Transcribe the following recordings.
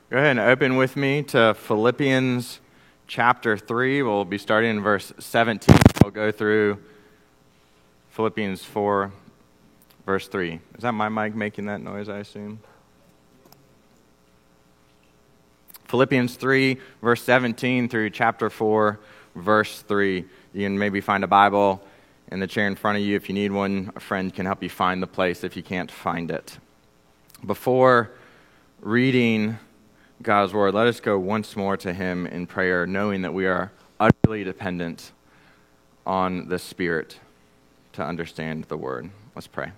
Go ahead and open with me to Philippians chapter 3. We'll be starting in verse 17. We'll go through Philippians 4, verse 3. Is that my mic making that noise, I assume? Philippians 3, verse 17 through chapter 4, verse 3. You can maybe find a Bible in the chair in front of you. If you need one, a friend can help you find the place if you can't find it. Before reading God's word, let us go once more to him in prayer, knowing that we are utterly dependent on the Spirit to understand the word. Let's pray.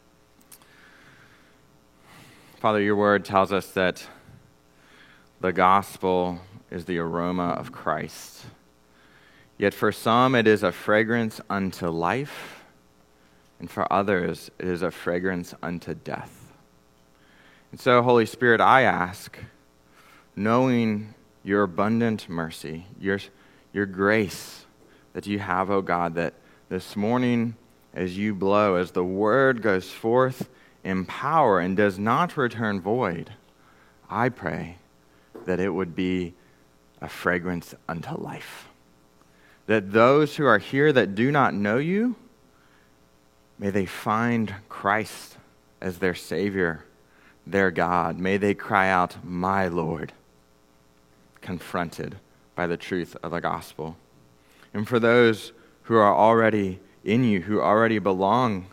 Father, your word tells us that the gospel is the aroma of Christ. Yet for some it is a fragrance unto life, and for others it is a fragrance unto death. And so, Holy Spirit, I ask, knowing your abundant mercy, your grace that you have, O God, that this morning as you blow, as the word goes forth in power and does not return void, I pray that it would be a fragrance unto life. That those who are here that do not know you, may they find Christ as their Savior, their God. May they cry out, my Lord, confronted by the truth of the gospel. And for those who are already in you, who already belong,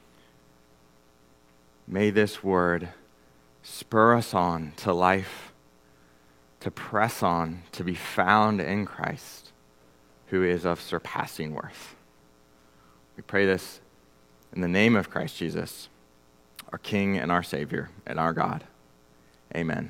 may this word spur us on to life, to press on, to be found in Christ, who is of surpassing worth. We pray this in the name of Christ Jesus, our King and our Savior and our God. Amen.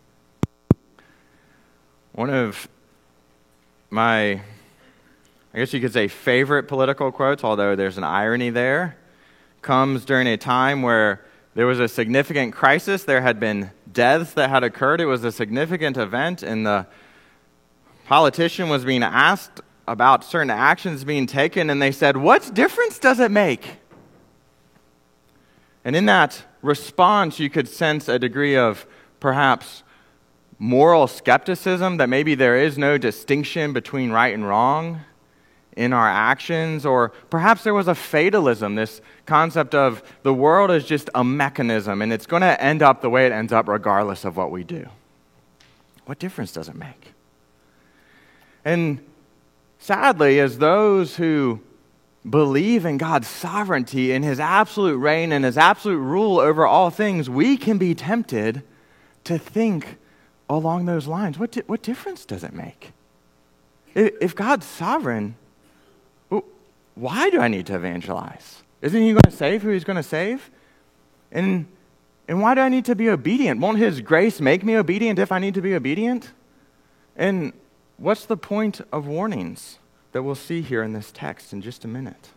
One of my, I guess you could say, favorite political quotes, although there's an irony there, comes during a time where there was a significant crisis. There had been deaths that had occurred. It was a significant event, and the politician was being asked about certain actions being taken, and they said, "What difference does it make?" And in that response, you could sense a degree of perhaps moral skepticism, that maybe there is no distinction between right and wrong in our actions, or perhaps there was a fatalism, this concept of the world is just a mechanism and it's going to end up the way it ends up regardless of what we do. What difference does it make? And sadly, as those who believe in God's sovereignty, in his absolute reign and his absolute rule over all things, we can be tempted to think along those lines. What difference does it make? If God's sovereign, why do I need to evangelize? Isn't he going to save who he's going to save? And why do I need to be obedient? Won't his grace make me obedient if I need to be obedient? And what's the point of warnings that we'll see here in this text in just a minute?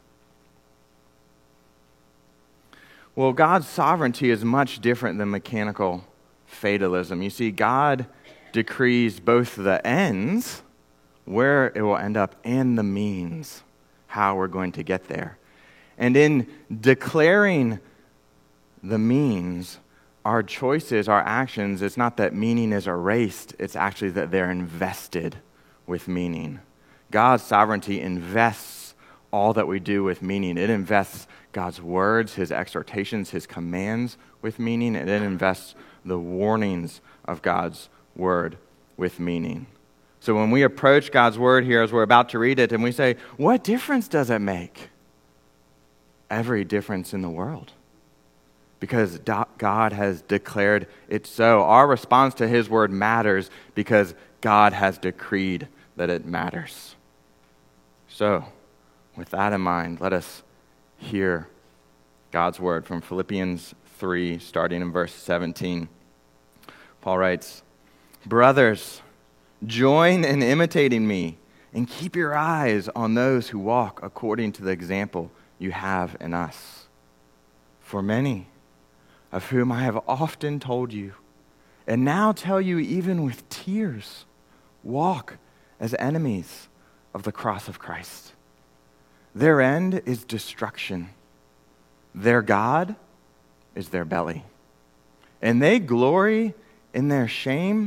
Well, God's sovereignty is much different than mechanical fatalism. You see, God decrees both the ends, where it will end up, and the means, how we're going to get there. And in declaring the means, our choices, our actions, it's not that meaning is erased, it's actually that they're invested with meaning. God's sovereignty invests all that we do with meaning. It invests God's words, his exhortations, his commands with meaning, and it invests the warnings of God's word with meaning. So when we approach God's word here as we're about to read it and we say, what difference does it make? Every difference in the world. Because God has declared it so. Our response to his word matters because God has decreed that it matters. So, with that in mind, let us hear God's word from Philippians 3, starting in verse 17. Paul writes, "Brothers, join in imitating me and keep your eyes on those who walk according to the example you have in us. For many, of whom I have often told you, and now tell you even with tears, walk as enemies of the cross of Christ. Their end is destruction. Their God is their belly. And they glory in their shame,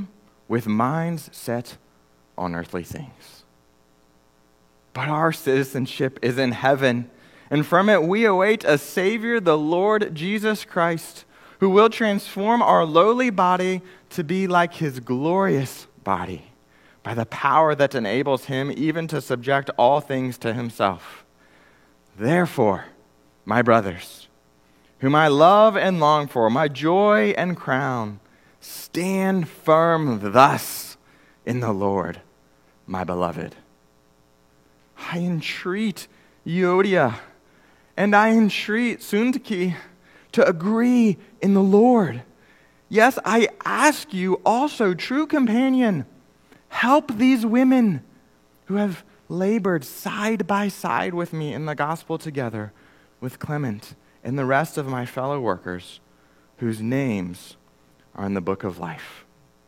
with minds set on earthly things. But our citizenship is in heaven, and from it we await a Savior, the Lord Jesus Christ, who will transform our lowly body to be like his glorious body by the power that enables him even to subject all things to himself. Therefore, my brothers, whom I love and long for, my joy and crown, stand firm thus in the Lord, my beloved. I entreat Euodia, and I entreat Syntyche to agree in the Lord. Yes, I ask you also, true companion, help these women who have labored side by side with me in the gospel together with Clement and the rest of my fellow workers whose names are in the book of life.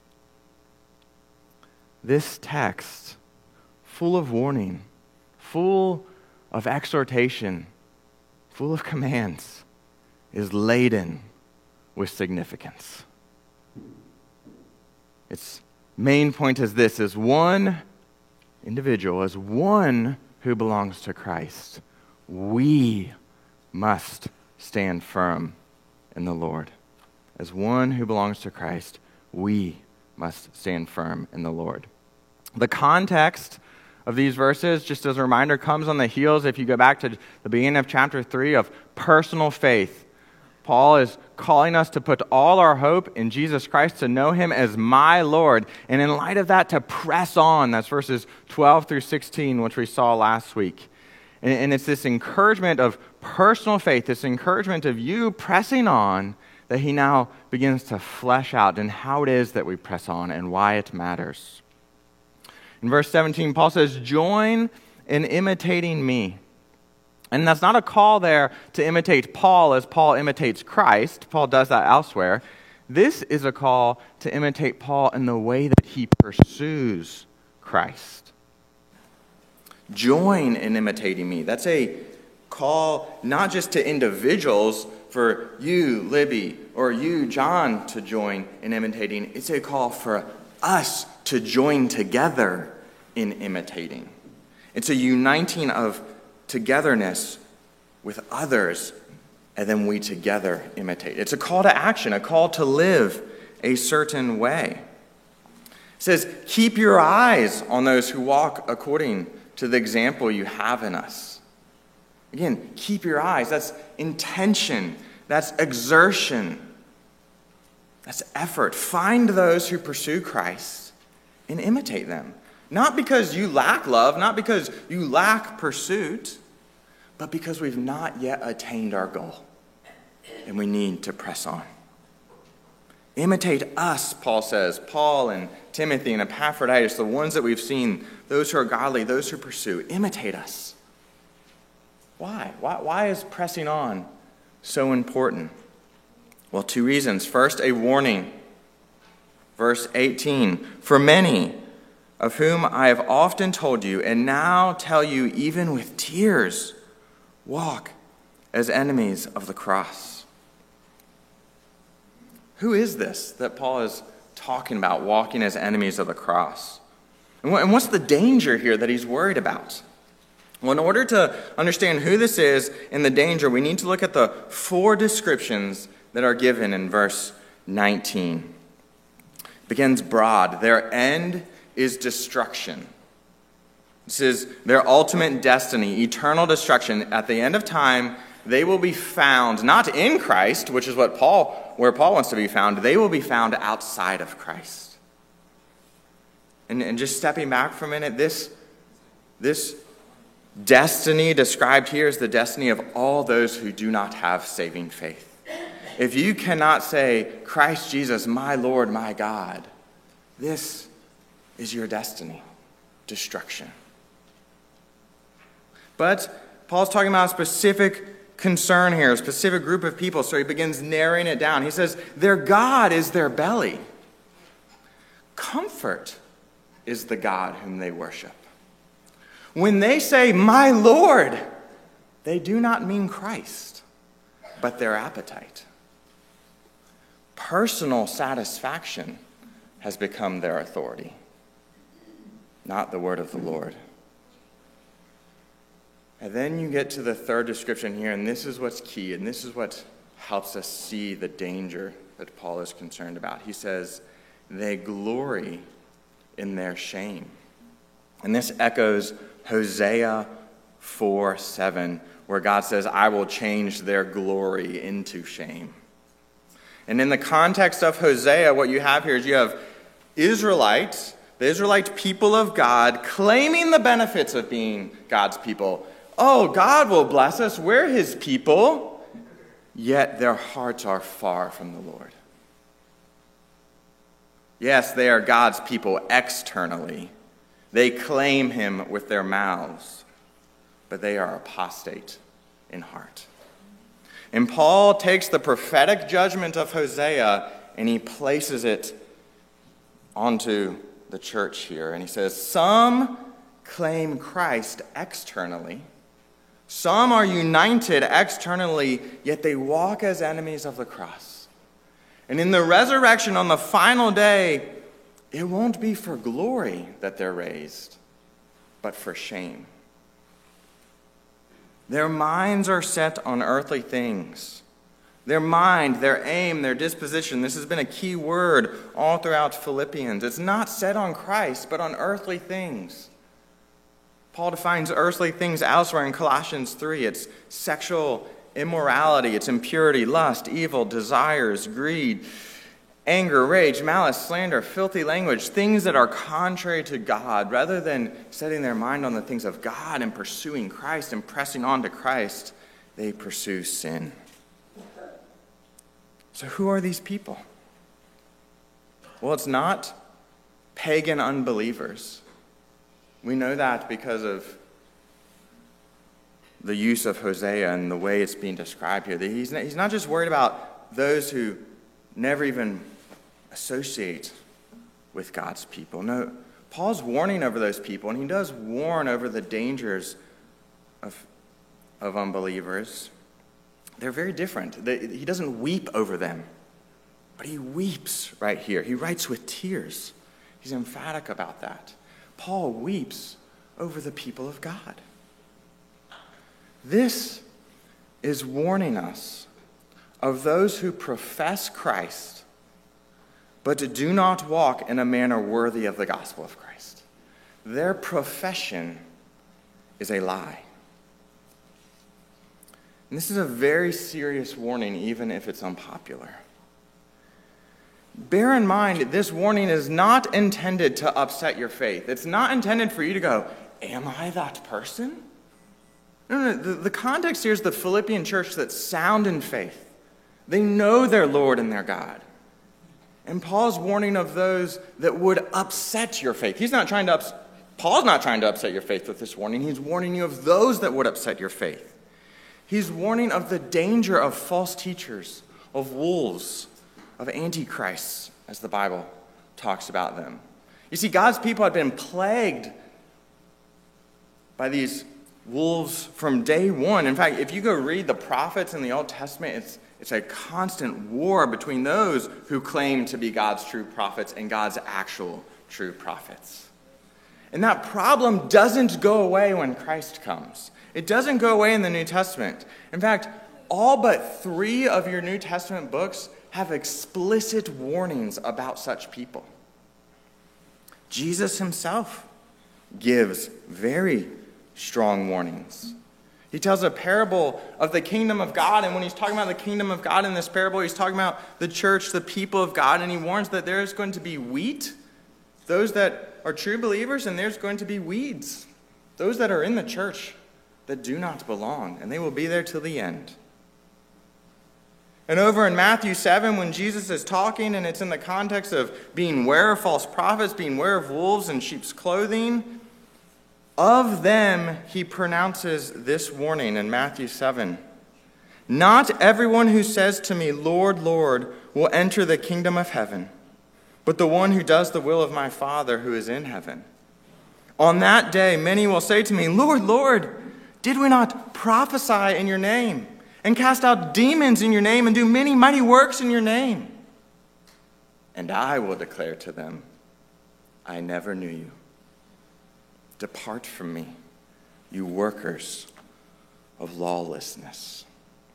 This text, full of warning, full of exhortation, full of commands, is laden with significance. Its main point is this: as one individual, as one who belongs to Christ, we must stand firm in the Lord. As one who belongs to Christ, we must stand firm in the Lord. The context of these verses, just as a reminder, comes on the heels, if you go back to the beginning of chapter 3, of personal faith. Paul is calling us to put all our hope in Jesus Christ, to know him as my Lord, and in light of that, to press on. That's verses 12 through 16, which we saw last week. And it's this encouragement of personal faith, this encouragement of you pressing on, that he now begins to flesh out in how it is that we press on and why it matters. In verse 17, Paul says, "Join in imitating me." And that's not a call there to imitate Paul as Paul imitates Christ. Paul does that elsewhere. This is a call to imitate Paul in the way that he pursues Christ. Join in imitating me. That's a call not just to individuals, for you, Libby, or you, John, to join in imitating. It's a call for us to join together in imitating. It's a uniting of togetherness with others, and then we together imitate. It's a call to action, a call to live a certain way. It says, keep your eyes on those who walk according to the example you have in us. Again, keep your eyes. That's intention. That's exertion. That's effort. Find those who pursue Christ and imitate them. Not because you lack love, not because you lack pursuit, but because we've not yet attained our goal and we need to press on. Imitate us, Paul says. Paul and Timothy and Epaphroditus, the ones that we've seen, those who are godly, those who pursue, imitate us. Why? Why is pressing on so important? Well, two reasons. First, a warning. Verse 18, "For many of whom I have often told you, and now tell you even with tears, walk as enemies of the cross." Who is this that Paul is talking about, walking as enemies of the cross? And what's the danger here that he's worried about? Well, in order to understand who this is and the danger, we need to look at the four descriptions that are given in verse 19. It begins broad. Their end is destruction. This is their ultimate destiny, eternal destruction. At the end of time, they will be found not in Christ, which is where Paul wants to be found. They will be found outside of Christ. And just stepping back for a minute, this destiny described here is the destiny of all those who do not have saving faith. If you cannot say, "Christ Jesus, my Lord, my God," this is your destiny, destruction. But Paul's talking about a specific concern here, a specific group of people, so he begins narrowing it down. He says, their God is their belly. Comfort is the God whom they worship. When they say, "My Lord," they do not mean Christ, but their appetite. Personal satisfaction has become their authority, not the word of the Lord. And then you get to the third description here, and this is what's key, and this is what helps us see the danger that Paul is concerned about. He says, they glory in their shame. And this echoes Hosea 4:7, where God says, I will change their glory into shame. And in the context of Hosea, what you have here is you have Israelites, the Israelite people of God, claiming the benefits of being God's people. Oh, God will bless us. We're his people. Yet their hearts are far from the Lord. Yes, they are God's people externally. They claim him with their mouths, but they are apostate in heart. And Paul takes the prophetic judgment of Hosea and he places it onto the church here. And he says, some claim Christ externally. Some are united externally, yet they walk as enemies of the cross. And in the resurrection on the final day, it won't be for glory that they're raised, but for shame. Their minds are set on earthly things. Their mind, their aim, their disposition, this has been a key word all throughout Philippians. It's not set on Christ, but on earthly things. Paul defines earthly things elsewhere in Colossians 3. It's sexual immorality, it's impurity, lust, evil, desires, greed, anger, rage, malice, slander, filthy language, things that are contrary to God. Rather than setting their mind on the things of God and pursuing Christ and pressing on to Christ, they pursue sin. So who are these people? Well, it's not pagan unbelievers. We know that because of the use of Hosea and the way it's being described here. He's not just worried about those who never even associate with God's people. No, Paul's warning over those people, and he does warn over the dangers of unbelievers. They're very different. He doesn't weep over them, but he weeps right here. He writes with tears. He's emphatic about that. Paul weeps over the people of God. This is warning us of those who profess Christ, but do not walk in a manner worthy of the gospel of Christ. Their profession is a lie. And this is a very serious warning, even if it's unpopular. Bear in mind, this warning is not intended to upset your faith. It's not intended for you to go, am I that person? No. The context here is the Philippian church that's sound in faith. They know their Lord and their God. And Paul's warning of those that would upset your faith. Paul's not trying to upset your faith with this warning. He's warning you of those that would upset your faith. He's warning of the danger of false teachers, of wolves, of antichrists, as the Bible talks about them. You see, God's people had been plagued by these wolves from day one. In fact, if you go read the prophets in the Old Testament, it's a constant war between those who claim to be God's true prophets and God's actual true prophets. And that problem doesn't go away when Christ comes. It doesn't go away in the New Testament. In fact, all but 3 of your New Testament books have explicit warnings about such people. Jesus himself gives very strong warnings. He tells a parable of the kingdom of God, and when he's talking about the kingdom of God in this parable, he's talking about the church, the people of God, and he warns that there's going to be wheat, those that are true believers, and there's going to be weeds, those that are in the church that do not belong, and they will be there till the end. And over in Matthew 7, when Jesus is talking, and it's in the context of being aware of false prophets, being aware of wolves in sheep's clothing, of them he pronounces this warning in Matthew 7. Not everyone who says to me, Lord, Lord, will enter the kingdom of heaven, but the one who does the will of my Father who is in heaven. On that day, many will say to me, Lord, Lord, did we not prophesy in your name, and cast out demons in your name, and do many mighty works in your name? And I will declare to them, I never knew you. Depart from me, you workers of lawlessness.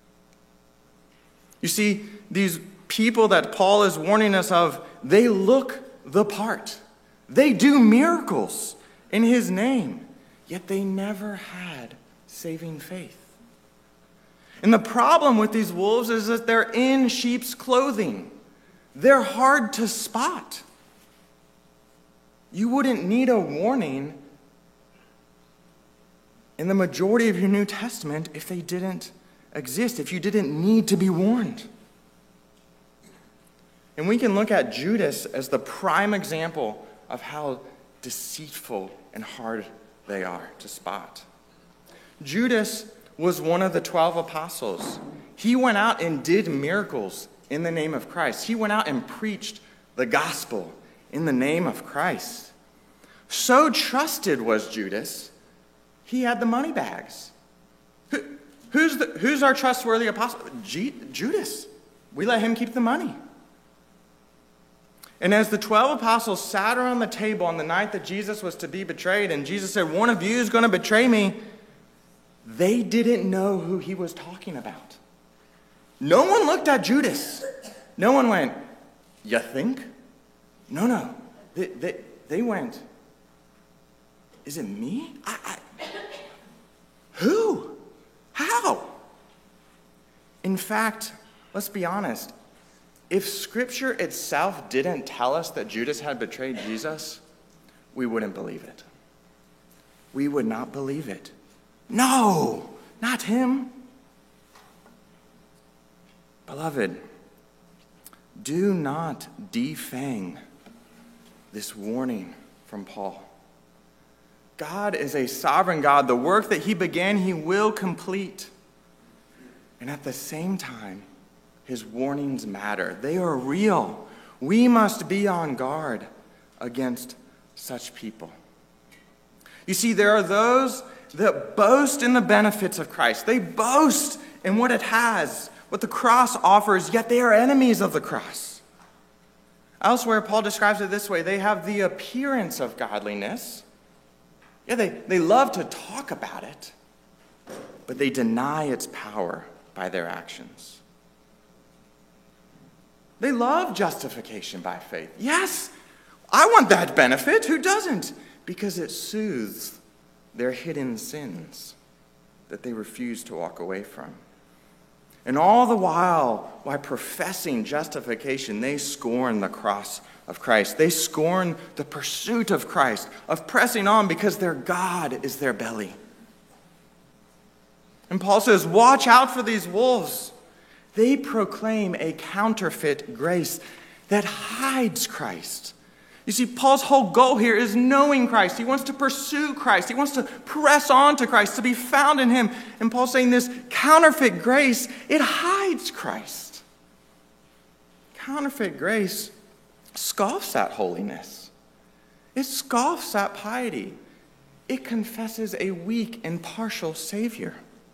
You see, these people that Paul is warning us of, they look the part. They do miracles in his name, yet they never had saving faith. And the problem with these wolves is that they're in sheep's clothing. They're hard to spot. You wouldn't need a warning in the majority of your New Testament if they didn't exist, if you didn't need to be warned. And we can look at Judas as the prime example of how deceitful and hard they are to spot. Judas was one of the 12 apostles. He went out and did miracles in the name of Christ. He went out and preached the gospel in the name of Christ. So trusted was Judas, he had the money bags. Who's our trustworthy apostle? Judas. We let him keep the money. And as the 12 apostles sat around the table on the night that Jesus was to be betrayed, and Jesus said, one of you is going to betray me, they didn't know who he was talking about. No one looked at Judas. No one went, you think? No. They went, is it me? Who? How? In fact, let's be honest. If Scripture itself didn't tell us that Judas had betrayed Jesus, we wouldn't believe it. We would not believe it. No, not him. Beloved, do not defang this warning from Paul. God is a sovereign God. The work that he began, he will complete. And at the same time, his warnings matter. They are real. We must be on guard against such people. You see, there are those that boast in the benefits of Christ. They boast in what it has, what the cross offers, yet they are enemies of the cross. Elsewhere, Paul describes it this way. They have the appearance of godliness. Yeah, they love to talk about it, but they deny its power by their actions. They love justification by faith. Yes, I want that benefit. Who doesn't? Because it soothes their hidden sins that they refuse to walk away from. And all the while professing justification, they scorn the cross of Christ. They scorn the pursuit of Christ, of pressing on because their God is their belly. And Paul says, watch out for these wolves. They proclaim a counterfeit grace that hides Christ. You see, Paul's whole goal here is knowing Christ. He wants to pursue Christ. He wants to press on to Christ, to be found in him. And Paul's saying this counterfeit grace, it hides Christ. Counterfeit grace scoffs at holiness. It scoffs at piety. It confesses a weak and partial Savior.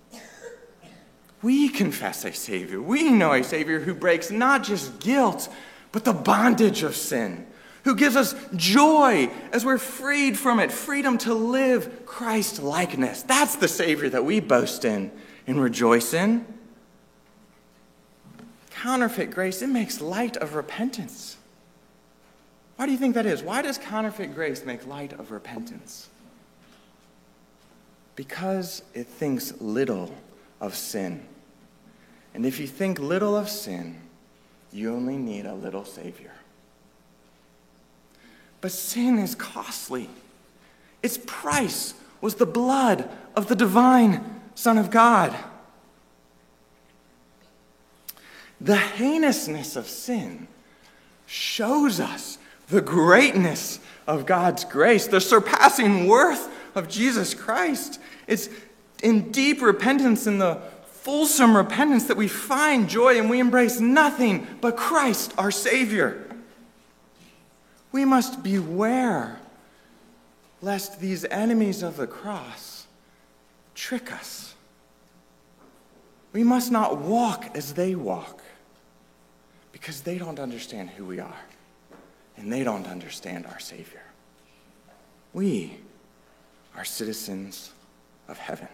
We confess a Savior. We know a Savior who breaks not just guilt, but the bondage of sin, who gives us joy as we're freed from it, freedom to live Christ-likeness. That's the Savior that we boast in and rejoice in. Counterfeit grace, it makes light of repentance. Why do you think that is? Why does counterfeit grace make light of repentance? Because it thinks little of sin. And if you think little of sin, you only need a little Savior. But sin is costly. Its price was the blood of the divine Son of God. The heinousness of sin shows us the greatness of God's grace, the surpassing worth of Jesus Christ. It's in deep repentance, in the fulsome repentance, that we find joy and we embrace nothing but Christ, our Savior. We must beware lest these enemies of the cross trick us. We must not walk as they walk, because they don't understand who we are. and they don't understand our Savior. We are citizens of heaven.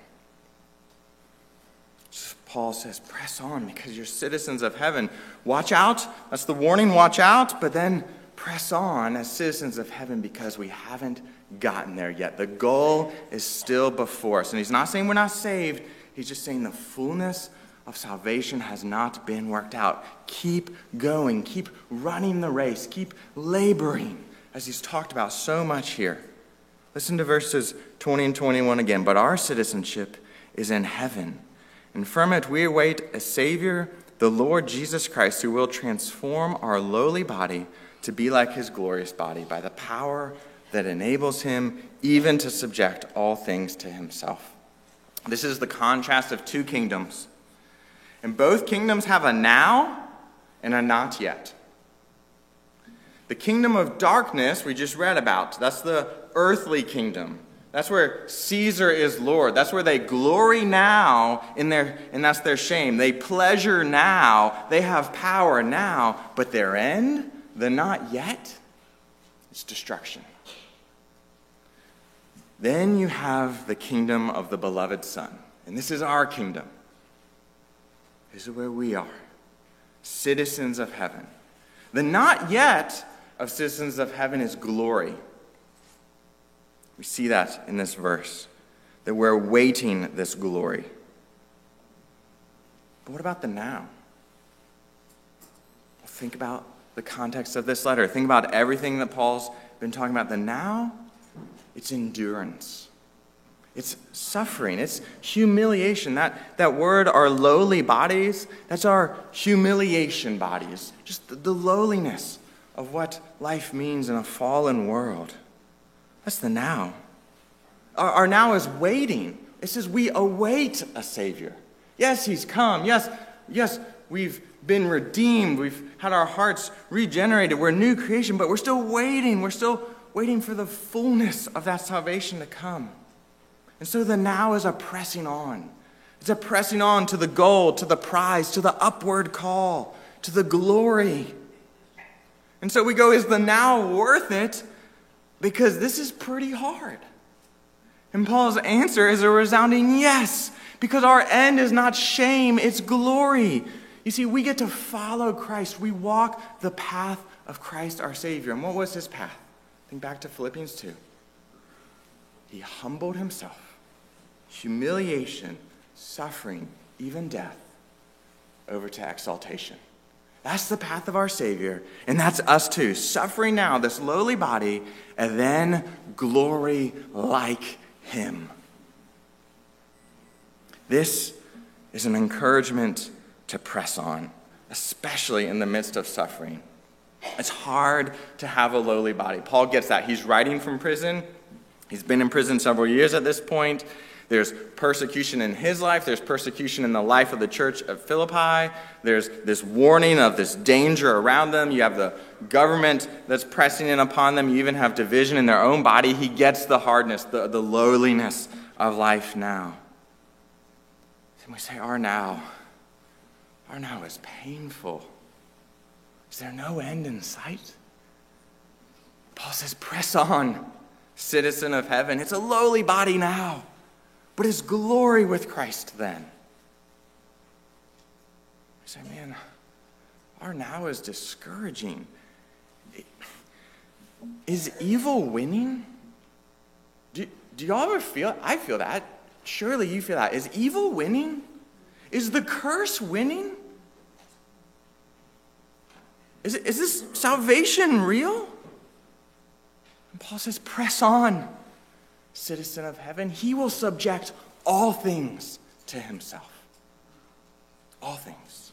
So Paul says, press on because you're citizens of heaven. Watch out. That's the warning, watch out. But then press on as citizens of heaven because we haven't gotten there yet. The goal is still before us. And he's not saying we're not saved. He's just saying the fullness of salvation has not been worked out. Keep going. Keep running the race. Keep laboring, as he's talked about so much here. Listen to verses 20 and 21 again. But our citizenship is in heaven, and from it we await a Savior, the Lord Jesus Christ, who will transform our lowly body to be like his glorious body by the power that enables him even to subject all things to himself. This is the contrast of two kingdoms. And both kingdoms have a now and a not yet. The kingdom of darkness we just read about, that's the earthly kingdom. That's where Caesar is Lord. That's where they glory now and that's their shame. They pleasure now. They have power now. But their end, the not yet, is destruction. Then you have the kingdom of the beloved Son. And this is our kingdom. This is where we are, citizens of heaven. The not yet of citizens of heaven is glory. We see that in this verse, that we're awaiting this glory. But what about the now? Well, think about the context of this letter. Think about everything that Paul's been talking about. The now, it's endurance. It's suffering. It's humiliation. That word, our lowly bodies, that's our humiliation bodies. Just the lowliness of what life means in a fallen world. That's the now. Our now is waiting. It says we await a Savior. Yes, he's come. Yes, we've been redeemed. We've had our hearts regenerated. We're a new creation, but we're still waiting. We're still waiting for the fullness of that salvation to come. And so the now is a pressing on. It's a pressing on to the goal, to the prize, to the upward call, to the glory. And so we go, is the now worth it? Because this is pretty hard. And Paul's answer is a resounding yes, because our end is not shame, it's glory. You see, we get to follow Christ. We walk the path of Christ our Savior. And what was his path? Think back to Philippians 2. He humbled himself. Humiliation, suffering, even death, over to exaltation. That's the path of our Savior, and that's us too. Suffering now, this lowly body, and then glory like him. This is an encouragement to press on, especially in the midst of suffering. It's hard to have a lowly body. Paul gets that. He's writing from prison. He's been in prison several years at this point. There's persecution in his life. There's persecution in the life of the church of Philippi. There's this warning of this danger around them. You have the government that's pressing in upon them. You even have division in their own body. He gets the hardness, the lowliness of life now. And we say, our now is painful. Is there no end in sight? Paul says, press on, citizen of heaven. It's a lowly body now, but it's glory with Christ then. I say, man, our now is discouraging. Is evil winning? Do y'all ever feel, I feel that. Surely you feel that. Is evil winning? Is the curse winning? Is this salvation real? And Paul says, press on, citizen of heaven. He will subject all things to himself. All things.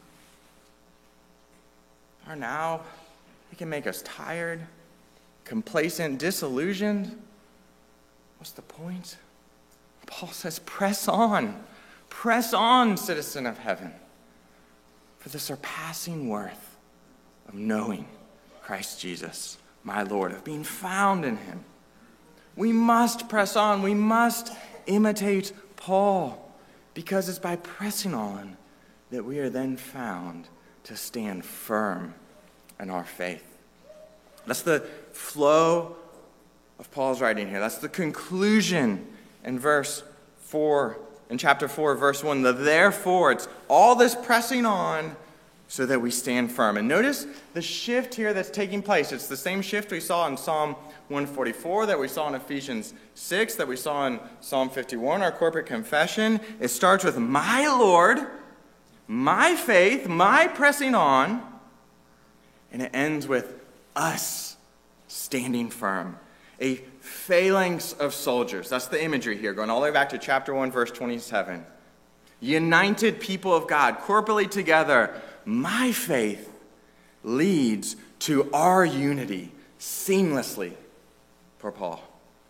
Or now, it can make us tired, complacent, disillusioned. What's the point? Paul says, press on, citizen of heaven, for the surpassing worth of knowing Christ Jesus, my Lord, of being found in him. We must press on. We must imitate Paul, because it's by pressing on that we are then found to stand firm in our faith. That's the flow of Paul's writing here. That's the conclusion in verse 4, in chapter 4, verse 1. The therefore, it's all this pressing on so that we stand firm. And notice the shift here that's taking place. It's the same shift we saw in Psalm 144, that we saw in Ephesians 6, that we saw in Psalm 51, our corporate confession. It starts with my Lord, my faith, my pressing on, and it ends with us standing firm. A phalanx of soldiers. That's the imagery here, going all the way back to chapter 1, verse 27. United people of God, corporately together. My faith leads to our unity seamlessly for Paul.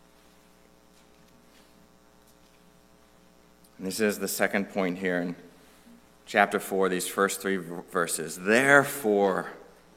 And this is the second point here in chapter 4, these first 3 verses. Therefore,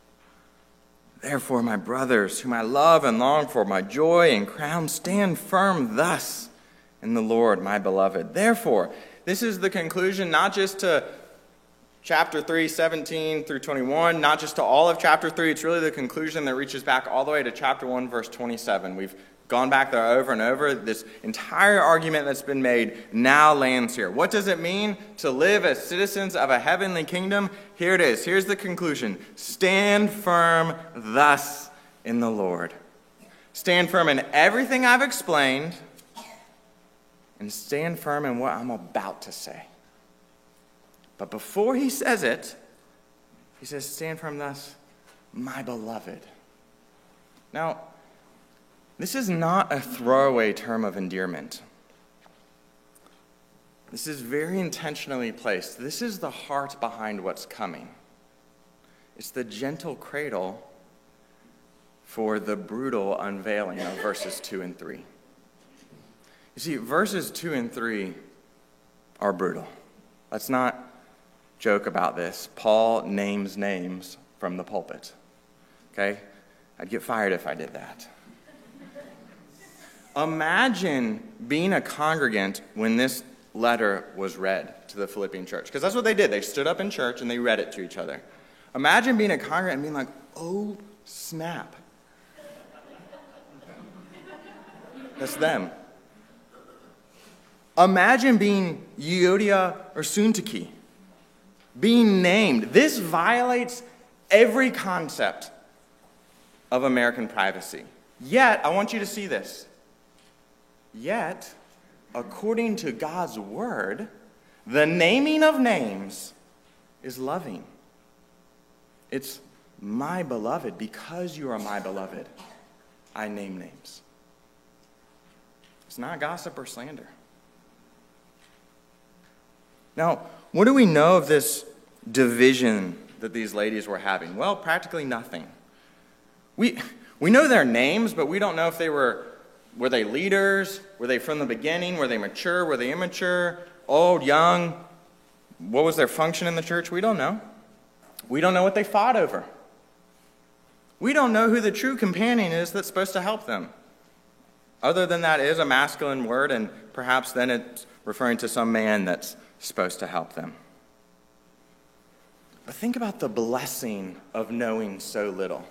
my brothers, whom I love and long for, my joy and crown, stand firm thus in the Lord, my beloved. Therefore, this is the conclusion, not just to chapter 3, 17 through 21, not just to all of chapter 3. It's really the conclusion that reaches back all the way to chapter 1, verse 27. We've gone back there over and over. This entire argument that's been made now lands here. What does it mean to live as citizens of a heavenly kingdom? Here it is. Here's the conclusion. Stand firm thus in the Lord. Stand firm in everything I've explained, and stand firm in what I'm about to say. But before he says it, he says, stand firm thus, my beloved. Now, this is not a throwaway term of endearment. This is very intentionally placed. This is the heart behind what's coming. It's the gentle cradle for the brutal unveiling of verses 2 and 3. You see, verses 2 and 3 are brutal. Let's not joke about this. Paul names names from the pulpit. Okay? I'd get fired if I did that. Imagine being a congregant when this letter was read to the Philippian church. Because that's what they did. They stood up in church and they read it to each other. Imagine being a congregant and being like, oh, snap. That's them. Imagine being Euodia or Syntyche, being named. This violates every concept of American privacy. Yet, I want you to see this. Yet, according to God's word, the naming of names is loving. It's my beloved. Because you are my beloved, I name names. It's not gossip or slander. Now, what do we know of this division that these ladies were having? Well, practically nothing. We know their names, but we don't know if they were they leaders? Were they from the beginning? Were they mature? Were they immature? Old, young? What was their function in the church? We don't know. We don't know what they fought over. We don't know who the true companion is that's supposed to help them. Other than that is a masculine word, and perhaps then it's referring to some man that's supposed to help them. But think about the blessing of knowing so little.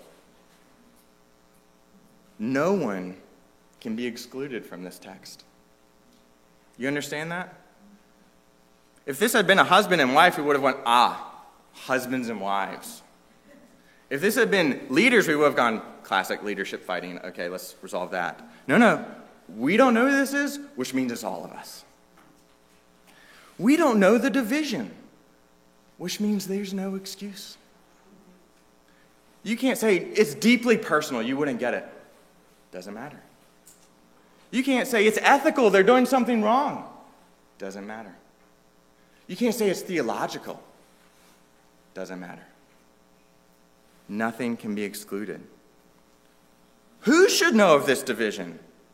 No one can be excluded from this text. You understand that? If this had been a husband and wife, we would have went, husbands and wives. If this had been leaders, we would have gone, classic leadership fighting. Okay, let's resolve that. No. We don't know who this is, which means it's all of us. We don't know the division, which means there's no excuse. You can't say, it's deeply personal, you wouldn't get it. Doesn't matter. You can't say, it's ethical, they're doing something wrong. Doesn't matter. You can't say it's theological. Doesn't matter. Nothing can be excluded. Who should know of this division?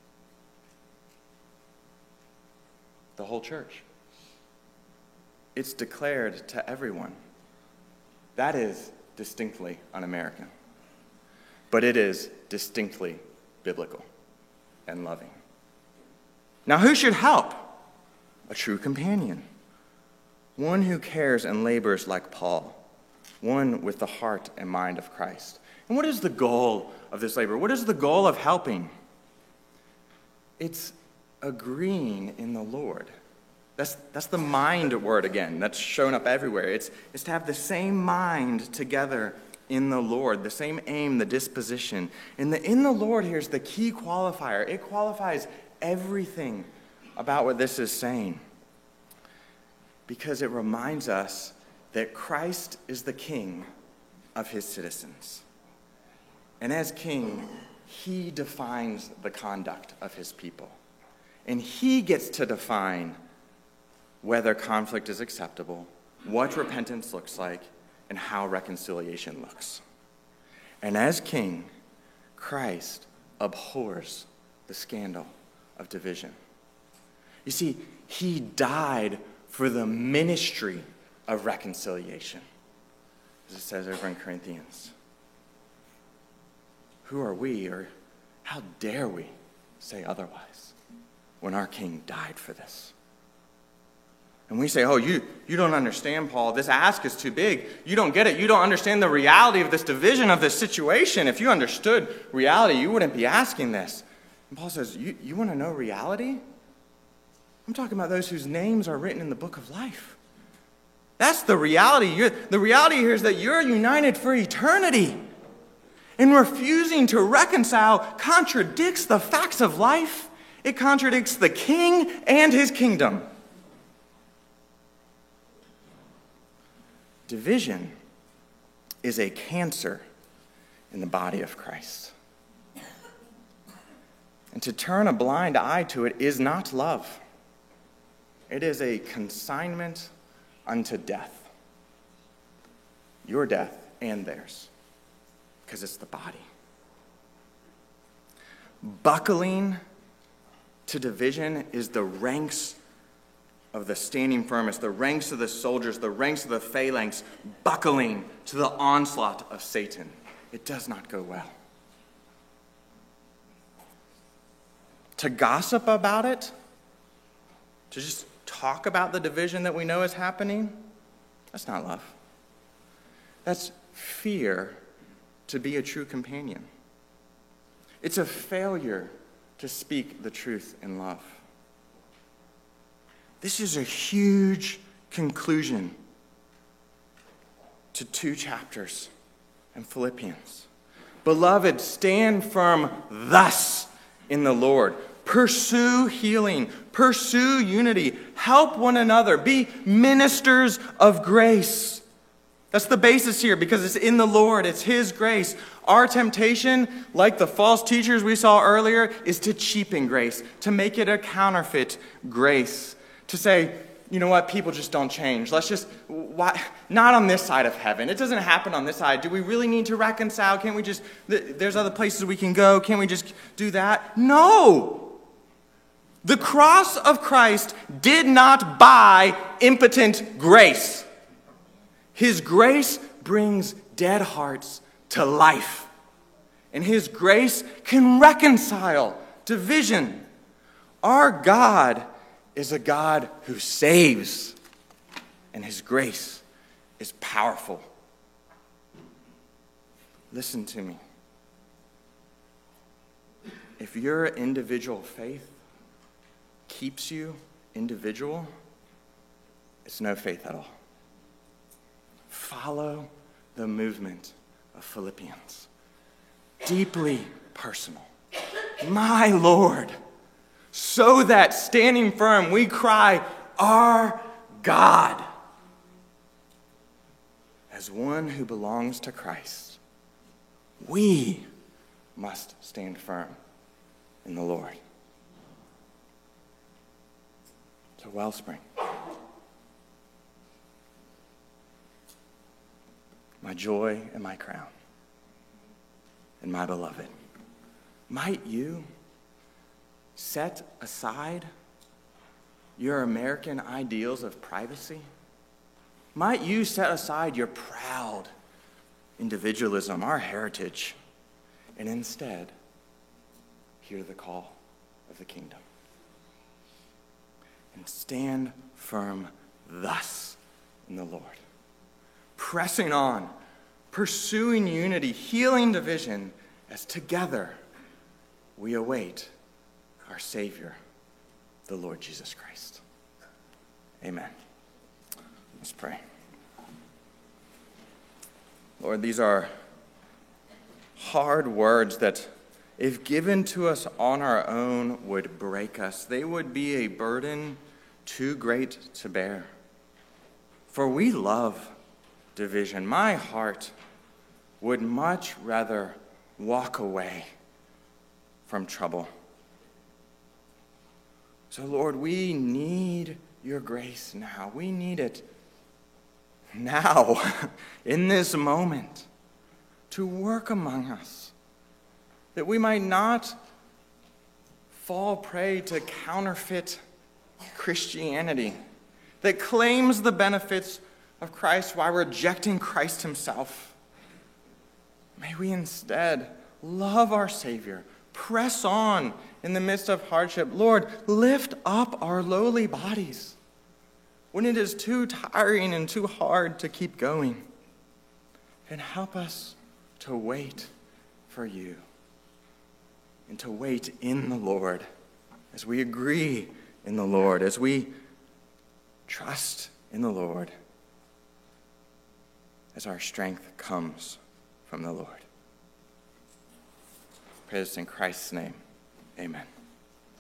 The whole church. It's declared to everyone. That is distinctly un-American. But it is distinctly biblical and loving. Now, who should help? A true companion. One who cares and labors like Paul. One with the heart and mind of Christ. And what is the goal of this labor? What is the goal of helping? It's agreeing in the Lord. That's the mind word again. That's shown up everywhere. It's to have the same mind together in the Lord, the same aim, the disposition. And the in the Lord here is the key qualifier. It qualifies everything about what this is saying, because it reminds us that Christ is the king of his citizens. And as king, he defines the conduct of his people. And he gets to define whether conflict is acceptable, what repentance looks like, and how reconciliation looks. And as king, Christ abhors the scandal of division. You see, he died for the ministry of reconciliation, as it says over in Corinthians. Who are we, or how dare we say otherwise when our king died for this? And we say, oh, you don't understand, Paul. This ask is too big. You don't get it. You don't understand the reality of this division, of this situation. If you understood reality, you wouldn't be asking this. And Paul says, you want to know reality? I'm talking about those whose names are written in the book of life. That's the reality. The reality here is that you're united for eternity. And refusing to reconcile contradicts the facts of life. It contradicts the king and his kingdom. Division is a cancer in the body of Christ. And to turn a blind eye to it is not love. It is a consignment unto death. Your death and theirs, because it's the body. Buckling to division is the ranks of the standing firm. It's the ranks of the soldiers, the ranks of the phalanx, buckling to the onslaught of Satan. It does not go well. To gossip about it, to just talk about the division that we know is happening, that's not love. That's fear to be a true companion. It's a failure to speak the truth in love. This is a huge conclusion to 2 chapters in Philippians. Beloved, stand firm thus in the Lord. Pursue healing. Pursue unity. Help one another. Be ministers of grace. That's the basis here, because it's in the Lord. It's his grace. Our temptation, like the false teachers we saw earlier, is to cheapen grace, to make it a counterfeit grace. To say, you know what, people just don't change. Not on this side of heaven. It doesn't happen on this side. Do we really need to reconcile? Can't we just, there's other places we can go. Can't we just do that? No. The cross of Christ did not buy impotent grace. His grace brings dead hearts to life. And his grace can reconcile division. Our God is a God who saves, and his grace is powerful. Listen to me. If your individual faith keeps you individual, it's no faith at all. Follow the movement of Philippians. Deeply personal. My Lord. So that standing firm, we cry, our God. As one who belongs to Christ, we must stand firm in the Lord. So, Wellspring, my joy and my crown, and my beloved, might you set aside your American ideals of privacy? Might you set aside your proud individualism, our heritage, and instead hear the call of the kingdom? And stand firm thus in the Lord, pressing on, pursuing unity, healing division, as together we await our Savior, the Lord Jesus Christ. Amen. Let's pray. Lord, these are hard words that, if given to us on our own, would break us. They would be a burden too great to bear. For we love division. My heart would much rather walk away from trouble. So, Lord, we need your grace now. We need it now, in this moment, to work among us, that we might not fall prey to counterfeit Christianity that claims the benefits of Christ while rejecting Christ himself. May we instead love our Savior, press on in the midst of hardship. Lord, lift up our lowly bodies when it is too tiring and too hard to keep going, and help us to wait for you and to wait in the Lord as we agree in the Lord, as we trust in the Lord, as our strength comes from the Lord. Pray this in Christ's name. Amen.